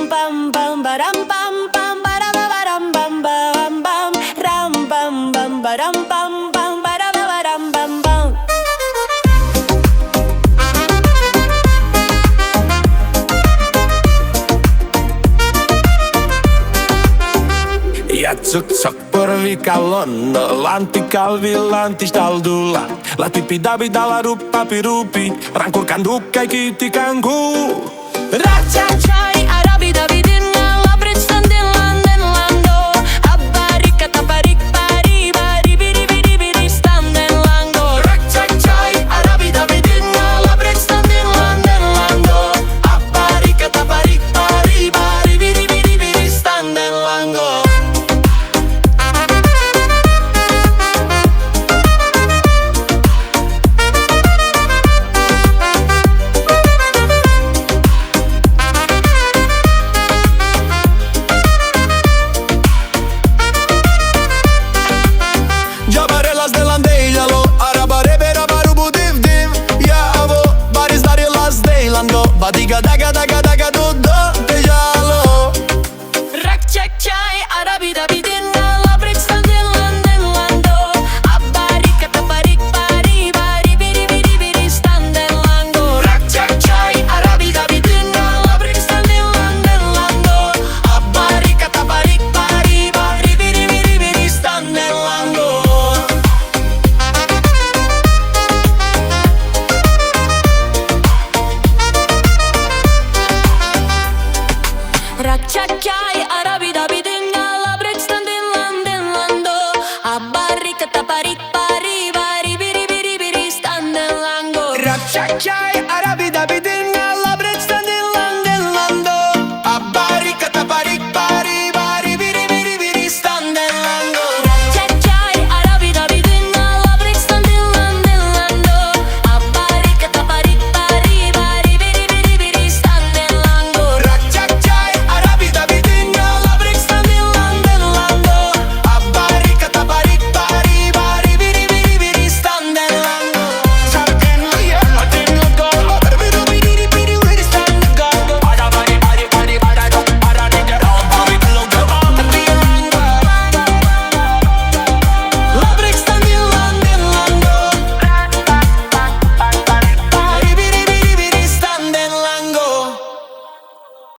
bam bam baram bam bam baram bam bam bam ram bam bam baram bam bam baram bam bam. Ja tsuk porvikallon, lantti staldulla. La tipi dabi dalla ruppa pirupi, rankurkan dukkai kiitti kanku. Rachachai arabi davidinna labrit standin landen lando. Abbarika tabarik bari bari biri biri biri standen lango. Rachachai arabi davidinna labrit standin landen lando. Abbarika tabarik bari bari biri biri biri standen lango. Diga daga daga daga do do te jalo. Rachachai arabi davidinna labrit standin landen lando. Abbarika tabarik bari bari biri biri biri standen lango. Rachachai arabi davidinna labrit standin landen lando. Abbarika tabarik bari bari biri biri biri standen lango. Rachachai